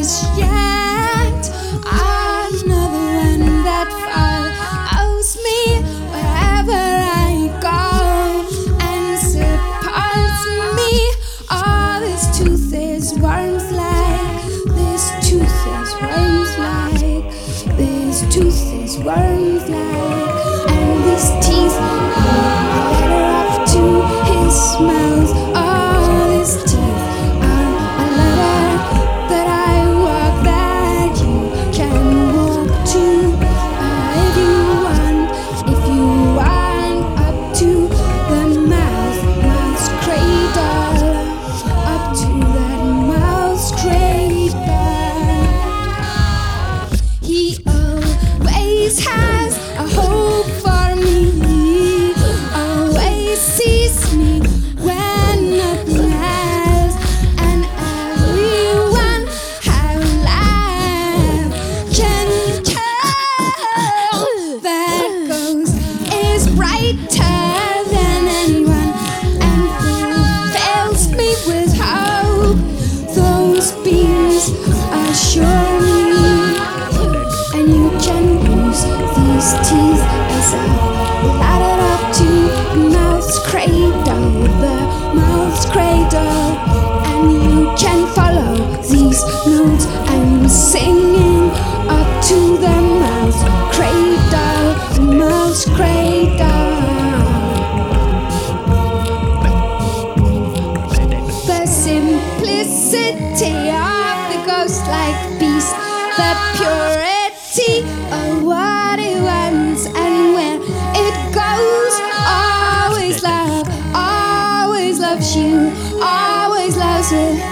is yet another one that follows me wherever I go and supports me. Oh, this tooth is worms like, this tooth is worms like, this tooth is worms like, and these teeth are up to his mouth. Oh, these teeth are a ladder that I walk, that you can walk to. If you want up to the mouth's cradle, up to that mouth's cradle. He always has a hope for me, always sees me when nothing else, and everyone have life can tell that ghost is brighter than anyone, and who fills me with hope. Those beams assure me, and you can use these teeth as a ladder up to mouth's cradle, the mouth's cradle, and you can follow these notes I'm singing up to the mouth's cradle, the mouth's cradle. The simplicity of the ghost-like beast, the purity of what it wants and where it goes. Always loves you, always loves it.